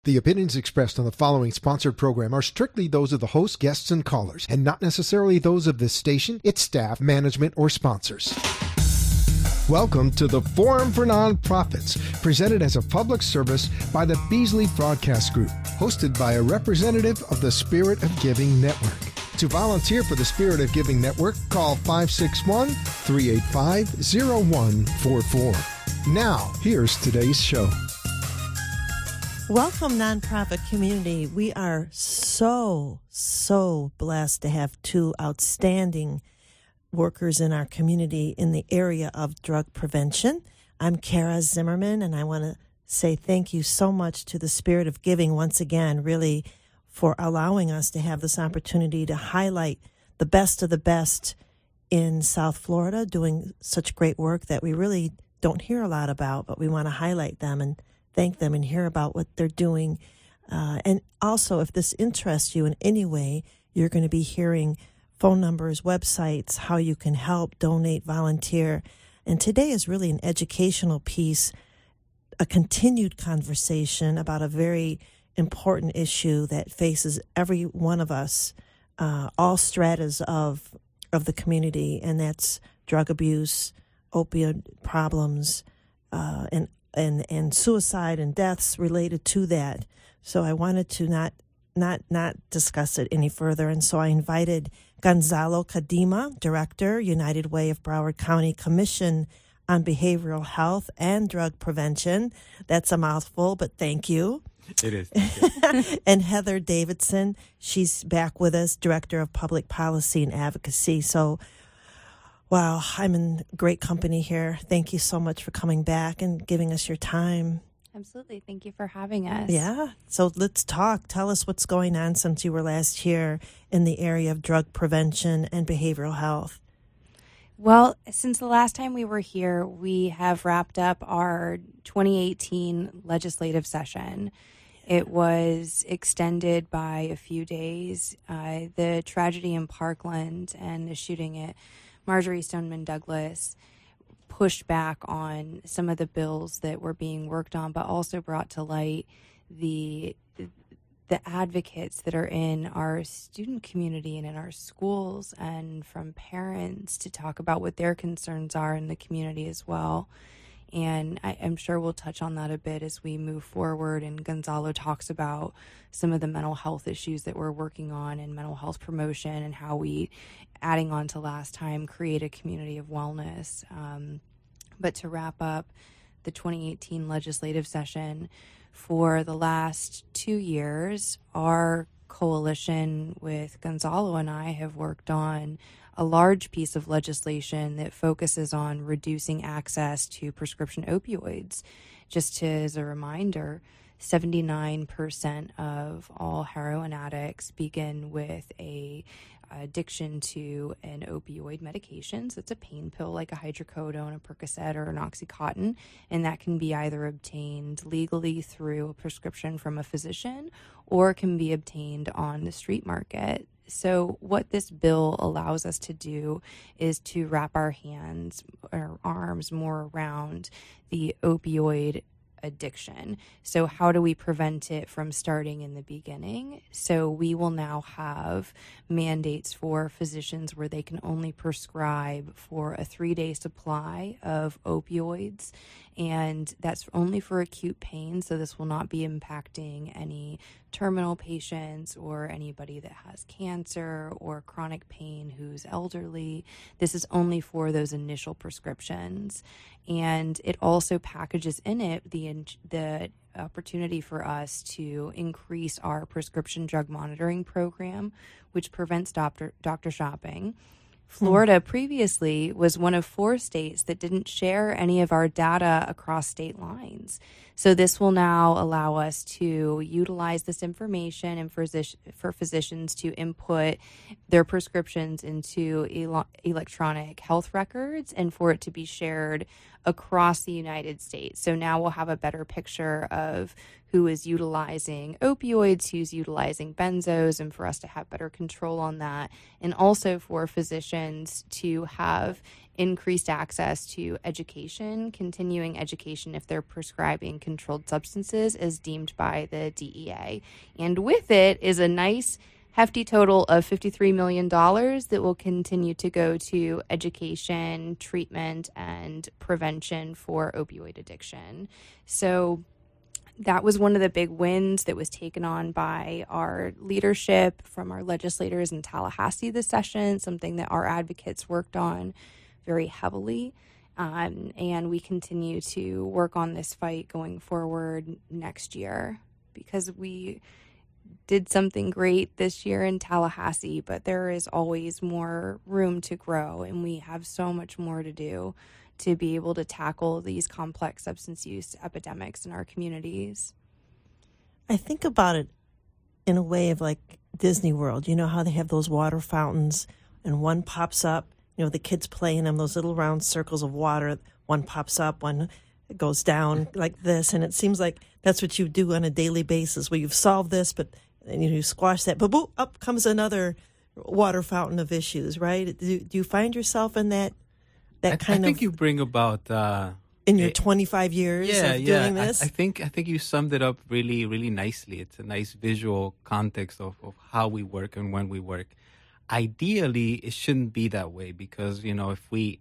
The opinions expressed on the following sponsored program are strictly those of the host, guests, and callers, and not necessarily those of this station, its staff, management, or sponsors. Welcome to the Forum for Nonprofits, presented as a public service by the Beasley Broadcast Group, hosted by a representative of the Spirit of Giving Network. To volunteer for the Spirit of Giving Network, call 561-385-0144. Now, here's today's show. Welcome, nonprofit community. We are so blessed to have two outstanding workers in our community in the area of drug prevention. I'm Kara Zimmerman, and I want to say thank you so much to the Spirit of Giving once again, really, for allowing us to have this opportunity to highlight the best of the best in South Florida, doing such great work that we really don't hear a lot about, but we want to highlight them and thank them and hear about what they're doing. And also, if this interests you in any way, you're going to be hearing phone numbers, websites, how you can help, donate, volunteer. And today is really an educational piece, a continued conversation about a very important issue that faces every one of us, all stratas of the community, and that's drug abuse, opioid problems, and suicide and deaths related to that. So I wanted to not discuss it any further. And so I invited Gonzalo Cadima, Director, United Way of Broward County Commission on Behavioral Health and Drug Prevention. That's a mouthful, but thank you. It is. And Heather Davidson, she's back with us, Director of Public Policy and Advocacy. So wow, I'm in great company here. Thank you so much for coming back and giving us your time. Absolutely. Thank you for having us. Yeah. So let's talk. Tell us what's going on since you were last here in the area of drug prevention and behavioral health. Well, since the last time we were here, we have wrapped up our 2018 legislative session. It was extended by a few days. The tragedy in Parkland and the shooting at Marjory Stoneman Douglas pushed back on some of the bills that were being worked on, but also brought to light the advocates that are in our student community and in our schools, and from parents to talk about what their concerns are in the community as well. And I'm sure we'll touch on that a bit as we move forward. And Gonzalo talks about some of the mental health issues that we're working on and mental health promotion and how we, adding on to last time, create a community of wellness. But to wrap up the 2018 legislative session, for the last 2 years, our coalition with Gonzalo and I have worked on a large piece of legislation that focuses on reducing access to prescription opioids. Just as a reminder, 79% of all heroin addicts begin with a addiction to an opioid medication. So it's a pain pill like a hydrocodone, a Percocet, or an Oxycontin, and that can be either obtained legally through a prescription from a physician or can be obtained on the street market. So what this bill allows us to do is to wrap our hands or arms more around the opioid addiction. So how do we prevent it from starting in the beginning? So we will now have mandates for physicians where they can only prescribe for a 3-day supply of opioids, and that's only for acute pain. So this will not be impacting any terminal patients or anybody that has cancer or chronic pain who's elderly. This is only for those initial prescriptions. And it also packages in it the opportunity for us to increase our prescription drug monitoring program, which prevents doctor shopping. Florida previously was one of 4 states that didn't share any of our data across state lines. So this will now allow us to utilize this information and for physicians to input their prescriptions into electronic health records and for it to be shared across the United States. So now we'll have a better picture of who is utilizing opioids, who's utilizing benzos, and for us to have better control on that. And also for physicians to have increased access to education, continuing education if they're prescribing controlled substances as deemed by the DEA. And with it is a nice hefty total of $53 million that will continue to go to education, treatment, and prevention for opioid addiction. So that was one of the big wins that was taken on by our leadership from our legislators in Tallahassee this session, something that our advocates worked on very heavily. And we continue to work on this fight going forward next year, because we did something great this year in Tallahassee, but there is always more room to grow, and we have so much more to do to be able to tackle these complex substance use epidemics in our communities. I think about it in a way of like Disney World. You know how they have those water fountains and one pops up, you know, the kids play in them, those little round circles of water. One pops up, one goes down like this. And it seems like that's what you do on a daily basis, where you've solved this, but and you squash that, but boom, up comes another water fountain of issues, right? Do you find yourself in that kind of... I think you bring about... in your 25 years of doing this? I think you summed it up really, really nicely. It's a nice visual context of how we work and when we work. Ideally, it shouldn't be that way, because, you know, if we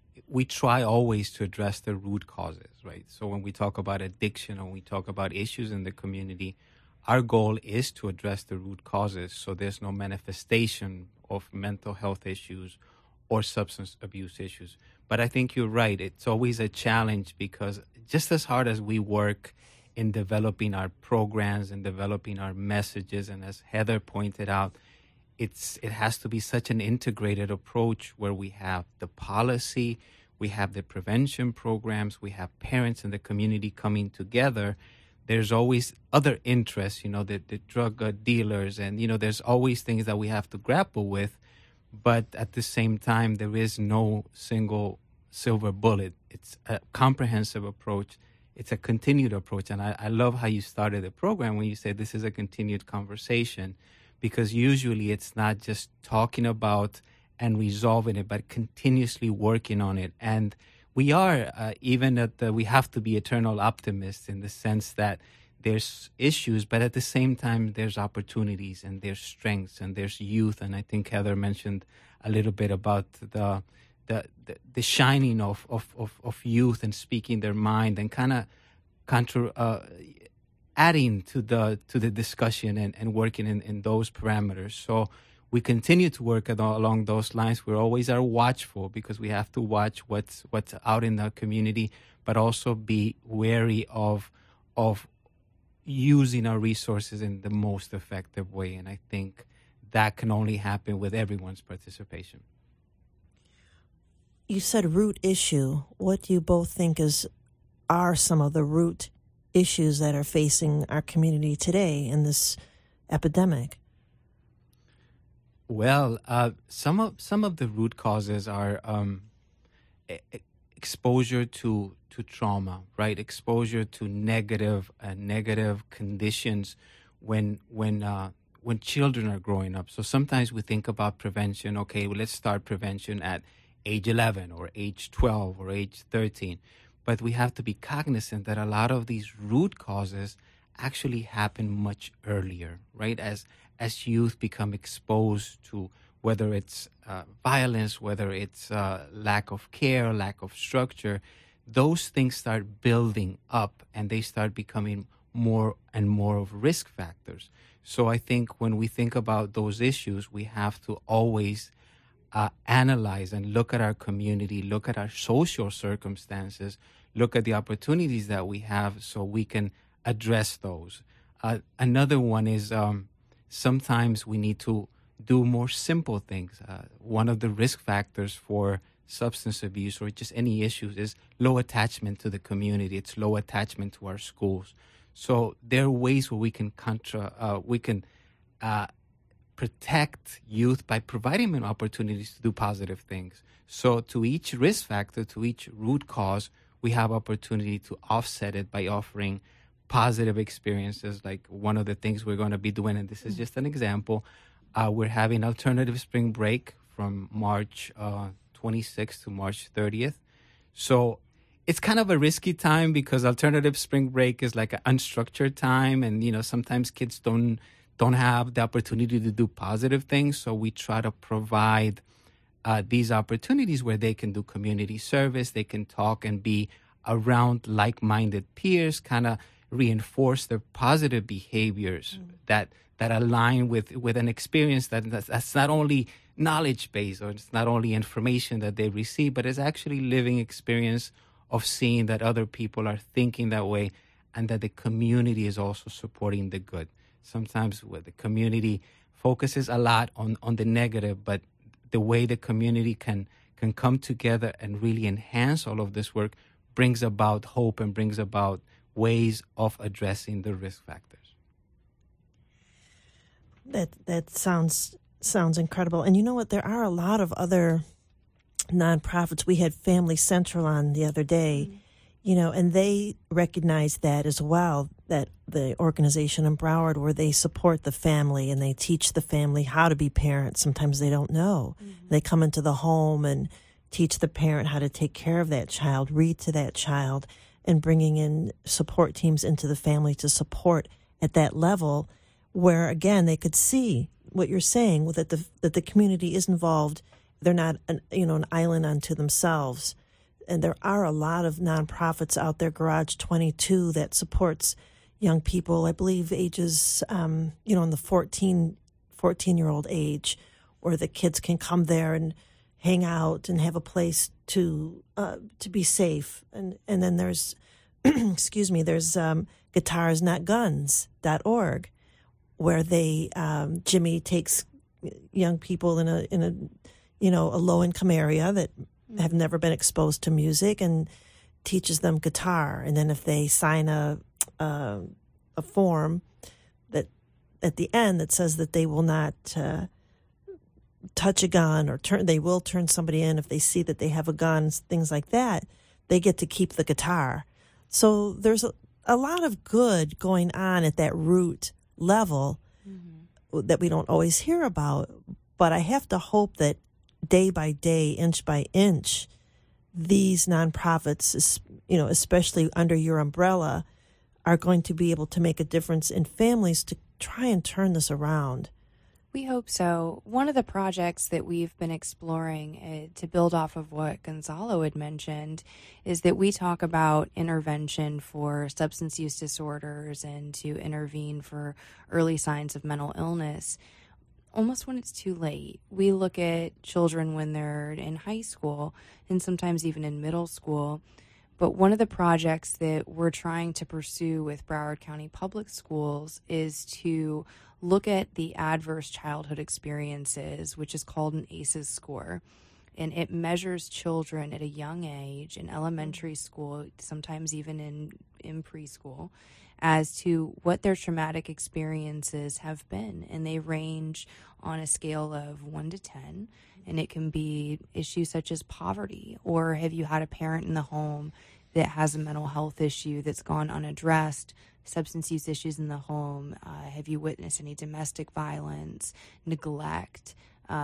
try always to address the root causes, right? So when we talk about addiction or we talk about issues in the community, our goal is to address the root causes so there's no manifestation of mental health issues or substance abuse issues. But I think you're right. It's always a challenge, because just as hard as we work in developing our programs and developing our messages, and as Heather pointed out, it has to be such an integrated approach where we have the policy, we have the prevention programs, we have parents and the community coming together. There's always other interests, you know, the drug dealers, and, you know, there's always things that we have to grapple with. But at the same time, there is no single silver bullet. It's a comprehensive approach. It's a continued approach. And I love how you started the program when you said this is a continued conversation, because usually it's not just talking about and resolving it, but continuously working on it. And we are, we have to be eternal optimists in the sense that there's issues, but at the same time, there's opportunities and there's strengths and there's youth. And I think Heather mentioned a little bit about the shining of youth and speaking their mind and kind of adding to the discussion and working in those parameters. So we continue to work along those lines. We always are watchful, because we have to watch what's out in the community, but also be wary of using our resources in the most effective way. And I think that can only happen with everyone's participation. You said root issue. What do you both think are some of the root issues that are facing our community today in this epidemic? Well, some of the root causes are exposure to trauma, right? Exposure to negative conditions when children are growing up. So sometimes we think about prevention. Okay, well, let's start prevention at age 11 or age 12 or age 13. But we have to be cognizant that a lot of these root causes actually happen much earlier, right? As youth become exposed to whether it's violence, whether it's lack of care, lack of structure, those things start building up and they start becoming more and more of risk factors. So I think when we think about those issues, we have to always analyze and look at our community, look at our social circumstances, look at the opportunities that we have so we can address those. Another one is sometimes we need to do more simple things. One of the risk factors for substance abuse or just any issues is low attachment to the community. It's low attachment to our schools. So there are ways where we can protect youth by providing them opportunities to do positive things. So to each risk factor, to each root cause, we have opportunity to offset it by offering positive experiences. Like one of the things we're going to be doing, and this is just an example, we're having alternative spring break from March 26th to March 30th. So it's kind of a risky time because alternative spring break is like an unstructured time, and sometimes kids don't have the opportunity to do positive things. So we try to provide these opportunities where they can do community service, they can talk and be around like-minded peers, kind of reinforce their positive behaviors that align with an experience that's not only knowledge-based, or it's not only information that they receive, but it's actually living experience of seeing that other people are thinking that way, and that the community is also supporting the good. Sometimes where the community focuses a lot on the negative, but the way the community can come together and really enhance all of this work brings about hope and brings about ways of addressing the risk factors. That sounds incredible. And you know what? There are a lot of other nonprofits. We had Family Central on the other day, and they recognize that as well, that the organization in Broward where they support the family and they teach the family how to be parents. Sometimes they don't know. Mm-hmm. They come into the home and teach the parent how to take care of that child, read to that child, and bringing in support teams into the family to support at that level where, again, they could see what you're saying, that the community is involved. They're not an island unto themselves. And there are a lot of nonprofits out there, Garage 22, that supports young people, I believe ages, in the 14-year-old age, where the kids can come there and hang out and have a place to be safe. And then there's, there's guitarsnotguns.org, where they, Jimmy takes young people in a low-income area that have never been exposed to music and teaches them guitar. And then if they sign a form that at the end that says that they will not touch a gun or they will turn somebody in if they see that they have a gun, things like that, they get to keep the guitar. So there's a lot of good going on at that root level that we don't always hear about. But I have to hope that day by day, inch by inch, these nonprofits, especially under your umbrella, are going to be able to make a difference in families to try and turn this around. We hope so. One of the projects that we've been exploring to build off of what Gonzalo had mentioned is that we talk about intervention for substance use disorders and to intervene for early signs of mental illness almost when it's too late. We look at children when they're in high school and sometimes even in middle school. But one of the projects that we're trying to pursue with Broward County Public Schools is to look at the adverse childhood experiences, which is called an ACEs score. And it measures children at a young age in elementary school, sometimes even in preschool, as to what their traumatic experiences have been. And they range on a scale of 1 to 10. And it can be issues such as poverty, or have you had a parent in the home that has a mental health issue that's gone unaddressed, substance use issues in the home, have you witnessed any domestic violence, neglect,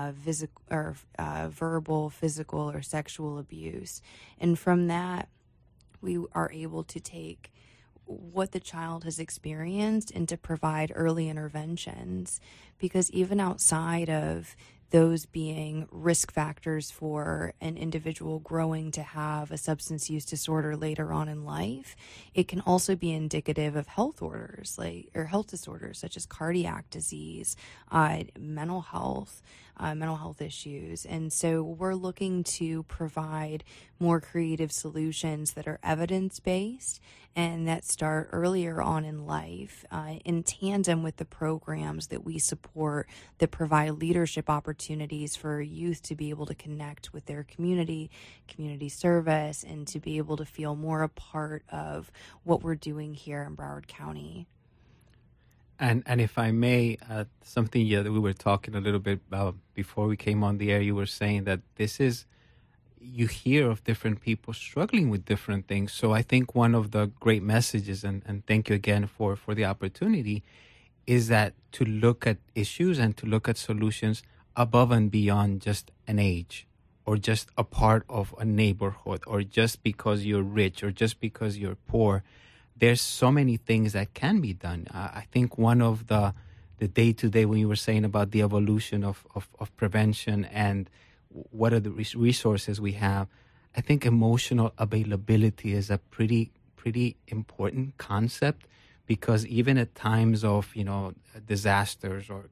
verbal, physical, or sexual abuse. And from that, we are able to take what the child has experienced and to provide early interventions, because even outside of those being risk factors for an individual growing to have a substance use disorder later on in life, it can also be indicative of health disorders such as cardiac disease, mental health issues. And so we're looking to provide more creative solutions that are evidence-based and that start earlier on in life, in tandem with the programs that we support that provide leadership opportunities for youth to be able to connect with their community service, and to be able to feel more a part of what we're doing here in Broward County. And if I may, something that we were talking a little bit about before we came on the air, you were saying that this is, you hear of different people struggling with different things. So I think one of the great messages, and thank you again for the opportunity, is that to look at issues and to look at solutions above and beyond just an age, or just a part of a neighborhood, or just because you're rich, or just because you're poor. There's so many things that can be done. I think one of the day-to-day, when you were saying about the evolution of prevention and what are the resources we have, I think emotional availability is a pretty important concept, because even at times of, disasters or,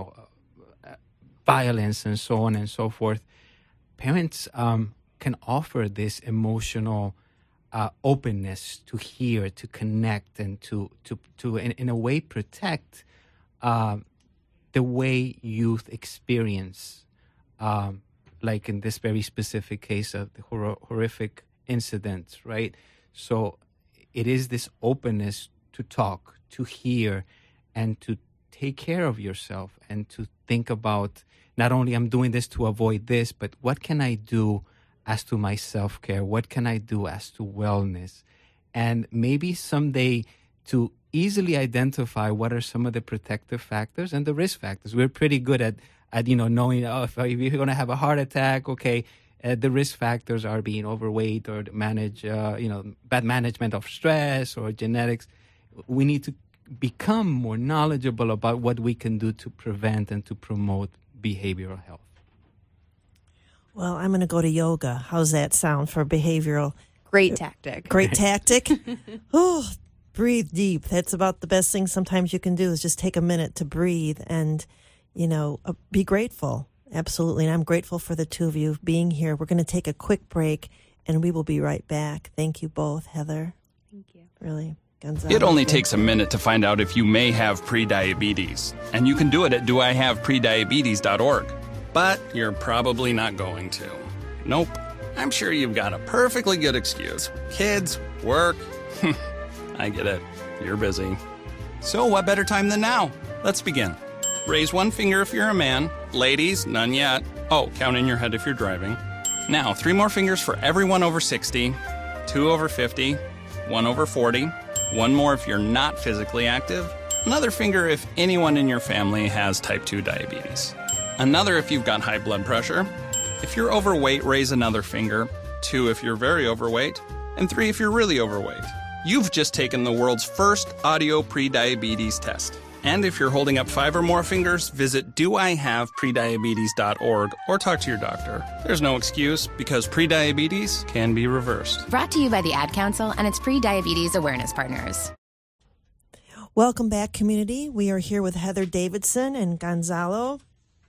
violence and so on and so forth, parents can offer this emotional openness to hear, to connect, and to in a way protect the way youth experience, like in this very specific case of the horrific incidents, right? So it is this openness to talk, to hear, and to take care of yourself, and to think about, not only I'm doing this to avoid this, but what can I do as to my self-care? What can I do as to wellness? And maybe someday to easily identify what are some of the protective factors and the risk factors. We're pretty good at knowing, if you're going to have a heart attack, okay, the risk factors are being overweight, or bad management of stress, or genetics. We need to become more knowledgeable about what we can do to prevent and to promote behavioral health. Well, I'm going to go to yoga. How's that sound for behavioral? Great tactic. Great tactic. Oh, breathe deep. That's about the best thing sometimes you can do, is just take a minute to breathe and, be grateful. Absolutely. And I'm grateful for the two of you being here. We're going to take a quick break, and we will be right back. Thank you both, Heather. Thank you. Really. Gonzalo. It only takes a minute to find out if you may have prediabetes, and you can do it at doihaveprediabetes.org. But you're probably not going to. Nope. I'm sure you've got a perfectly good excuse. Kids, work. I get it. You're busy. So what better time than now? Let's begin. Raise one finger if you're a man. Ladies, none yet. Oh, count in your head if you're driving. Now, 3 more fingers for everyone over 60, 2 over 50, 1 over 40, 1 more if you're not physically active, another finger if anyone in your family has type 2 diabetes, another if you've got high blood pressure. If you're overweight, raise another finger, 2 if you're very overweight, and 3 if you're really overweight. You've just taken the world's first audio prediabetes test. And if you're holding up 5 or more fingers, visit doihaveprediabetes.org or talk to your doctor. There's no excuse, because prediabetes can be reversed. Brought to you by the Ad Council and its pre-diabetes awareness partners. Welcome back, community. We are here with Heather Davidson and Gonzalo.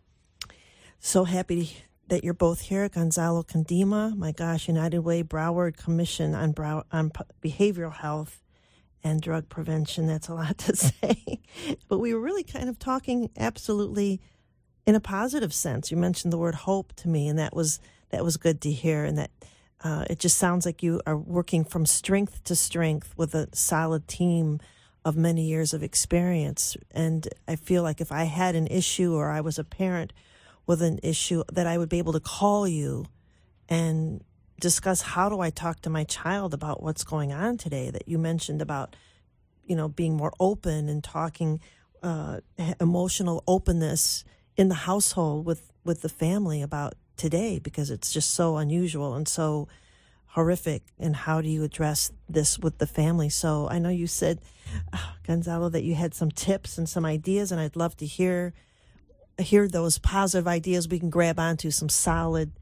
So happy that you're both here. Gonzalo Condima, my gosh, United Way Broward Commission on Behavioral Health and Drug Prevention. That's a lot to say. But we were really kind of talking absolutely in a positive sense. You mentioned the word hope to me, and that was good to hear. And that it just sounds like you are working from strength to strength with a solid team of many years of experience. And I feel like if I had an issue, or I was a parent with an issue, that I would be able to call you and discuss, how do I talk to my child about what's going on today, that you mentioned about, being more open and talking emotional openness in the household with the family about today, because it's just so unusual and so horrific. And how do you address this with the family? So I know you said, Gonzalo, that you had some tips and some ideas, and I'd love to hear those positive ideas. We can grab onto some solid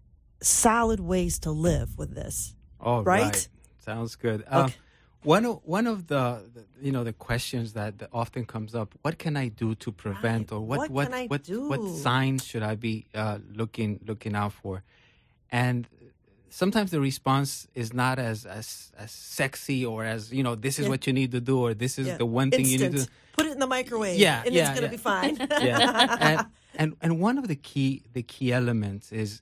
ways to live with this. Oh, right. Sounds good. Okay. One of the questions that often comes up: what can I do to prevent, or what signs should I be looking out for? And sometimes the response is not as sexy, or as this is what you need to do, or this is the one thing you need to put it in the microwave. Yeah, and it's going to be fine. Yeah, and one of the key elements is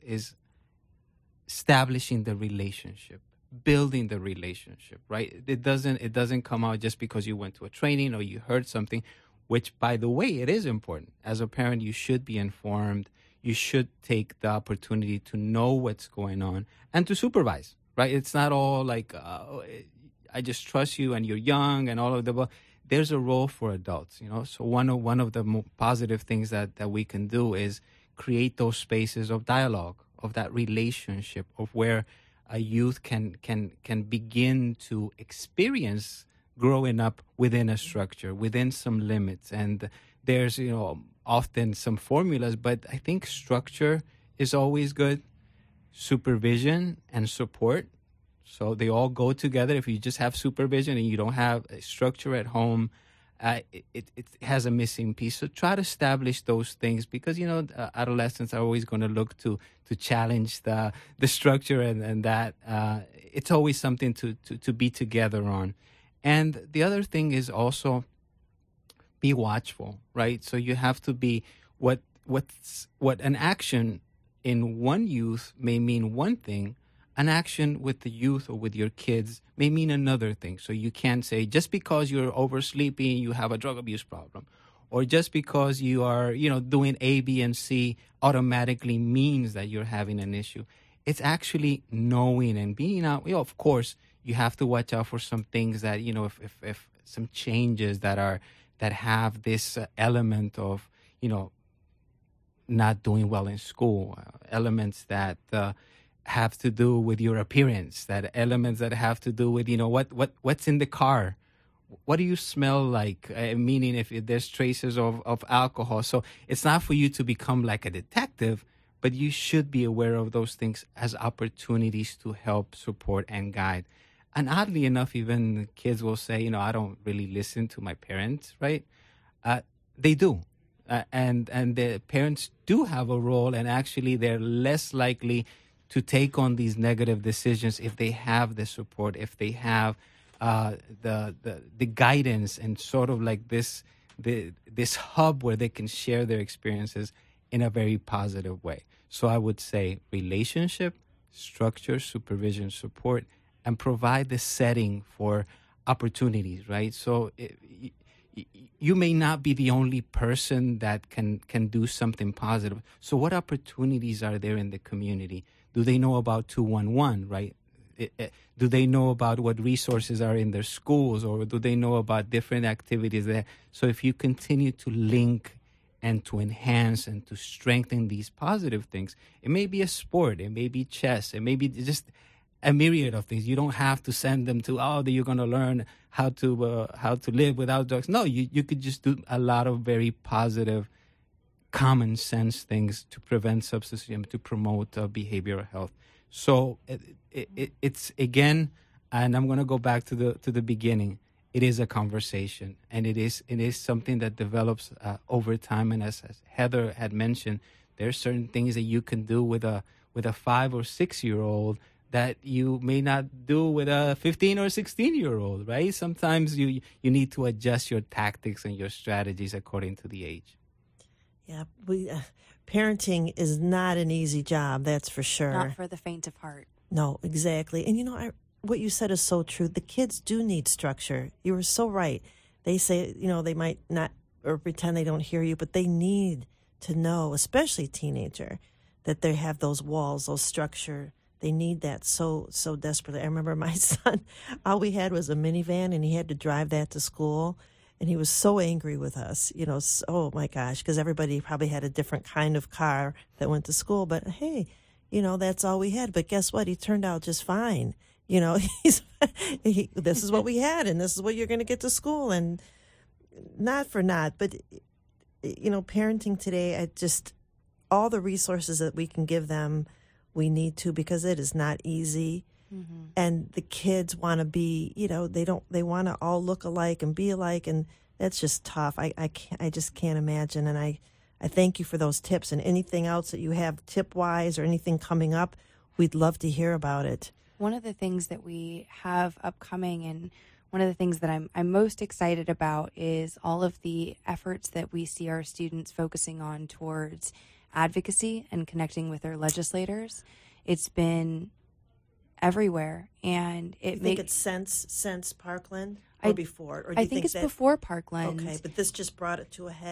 establishing the relationship, building the relationship, right? It doesn't come out just because you went to a training or you heard something, which, by the way, it is important. As a parent, you should be informed. you should take the opportunity to know what's going on and to supervise, right? It's not all like, I just trust you and you're young and all of the, there's a role for adults, So one of the positive things that we can do is create those spaces of dialogue, of that relationship, of where a youth can begin to experience growing up within a structure, within some limits. And there's, often some formulas, but I think structure is always good. Supervision and support. So they all go together. If you just have supervision and you don't have a structure at home, it has a missing piece. So try to establish those things because, adolescents are always going to look to challenge the structure and that. It's always something to be together on. And the other thing is also be watchful, right? So you have to be what an action in one youth may mean one thing, an action with the youth or with your kids may mean another thing. So you can't say just because you're oversleeping, you have a drug abuse problem, or just because you are, doing A, B, and C automatically means that you're having an issue. It's actually knowing and being out. Of course, you have to watch out for some things that, if some changes that have this element of, not doing well in school, elements that have to do with your appearance, that elements that have to do with, what's in the car. What do you smell like? Meaning if there's traces of alcohol. So it's not for you to become like a detective, but you should be aware of those things as opportunities to help, support, and guide. And oddly enough, even kids will say, I don't really listen to my parents, right? They do. And the parents do have a role, and actually they're less likely to take on these negative decisions if they have the support, if they have the guidance and sort of like this hub where they can share their experiences in a very positive way. So I would say relationship, structure, supervision, support, and provide the setting for opportunities, right? So you may not be the only person that can do something positive. So what opportunities are there in the community? Do they know about 211, right? Do they know about what resources are in their schools, or do they know about different activities there? So if you continue to link and to enhance and to strengthen these positive things, it may be a sport, it may be chess, it may be just a myriad of things. You don't have to send them to, you're going to learn how to live without drugs. No, you could just do a lot of very positive, common sense things to prevent substance use, to promote behavioral health. So it's again, and I'm going to go back to the beginning. It is a conversation, and it is something that develops over time. And as Heather had mentioned, there are certain things that you can do with a 5 or 6 year old that you may not do with a 15 or 16-year-old, right? Sometimes you need to adjust your tactics and your strategies according to the age. Yeah, parenting is not an easy job, that's for sure. Not for the faint of heart. No, exactly. And what you said is so true. The kids do need structure. You were so right. They say, they might not or pretend they don't hear you, but they need to know, especially teenager, that they have those walls, those structure. They need that so desperately. I remember my son, all we had was a minivan, and he had to drive that to school. And he was so angry with us, oh my gosh, because everybody probably had a different kind of car that went to school. But hey, that's all we had. But guess what? He turned out just fine. This is what we had, and this is what you're going to get to school. And not for naught, but, parenting today, all the resources that we can give them, we need to, because it is not easy. Mm-hmm. And the kids want to be, they want to all look alike and be alike, and that's just tough. I just can't imagine. And I thank you for those tips, and anything else that you have tip-wise or anything coming up, we'd love to hear about it. One of the things that we have upcoming, and one of the things that I'm most excited about, is all of the efforts that we see our students focusing on towards advocacy and connecting with their legislators. It's been everywhere, and I think it's since Parkland or before. Or do I think it's before Parkland. Okay, but this just brought it to a head.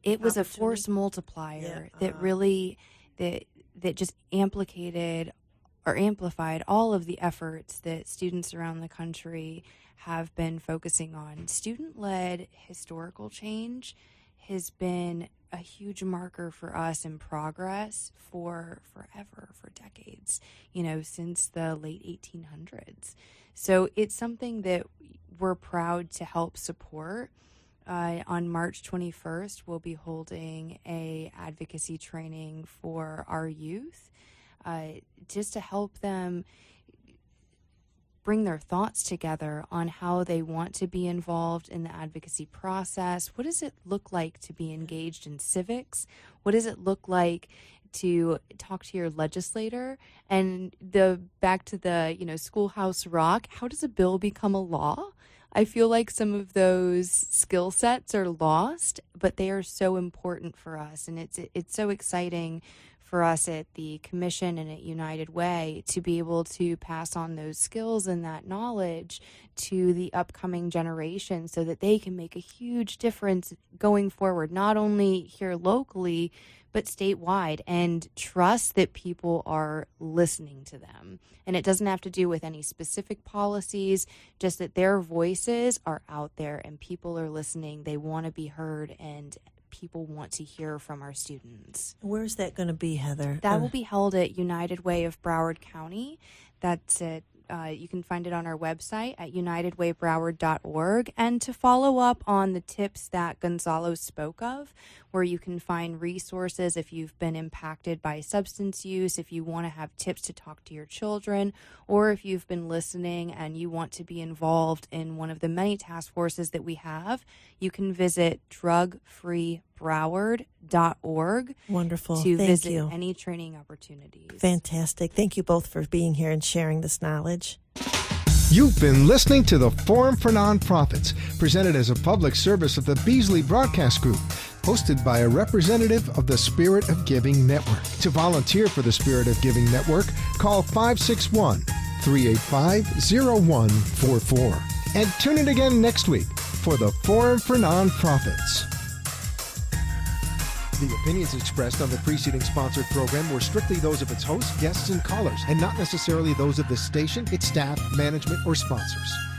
it was a force multiplier that really that just amplified all of the efforts that students around the country have been focusing on. Student-led historical change has been a huge marker for us in progress for forever, for decades, since the late 1800s. So it's something that we're proud to help support. On March 21st, we'll be holding a advocacy training for our youth, just to help them bring their thoughts together on how they want to be involved in the advocacy process. What does it look like to be engaged in civics? What does it look like to talk to your legislator? And back to the Schoolhouse Rock, how does a bill become a law? I feel like some of those skill sets are lost, but they are so important for us, and it's so exciting for us at the Commission and at United Way to be able to pass on those skills and that knowledge to the upcoming generation so that they can make a huge difference going forward, not only here locally, but statewide, and trust that people are listening to them. And it doesn't have to do with any specific policies, just that their voices are out there and people are listening. They want to be heard, and people want to hear from our students. Where's that going to be, Heather? That will be held at United Way of Broward County. That's at you can find it on our website at unitedwaybroward.org. And to follow up on the tips that Gonzalo spoke of, where you can find resources if you've been impacted by substance use, if you want to have tips to talk to your children, or if you've been listening and you want to be involved in one of the many task forces that we have, you can visit drugfreebroward.org. Wonderful. To Thank visit you. Any training opportunities. Fantastic. Thank you both for being here and sharing this knowledge. You've been listening to the Forum for Nonprofits, presented as a public service of the Beasley Broadcast Group, hosted by a representative of the Spirit of Giving Network. To volunteer for the Spirit of Giving Network, call 561-385-0144. And tune in again next week for the Forum for Nonprofits. The opinions expressed on the preceding sponsored program were strictly those of its hosts, guests, and callers, and not necessarily those of the station, its staff, management, or sponsors.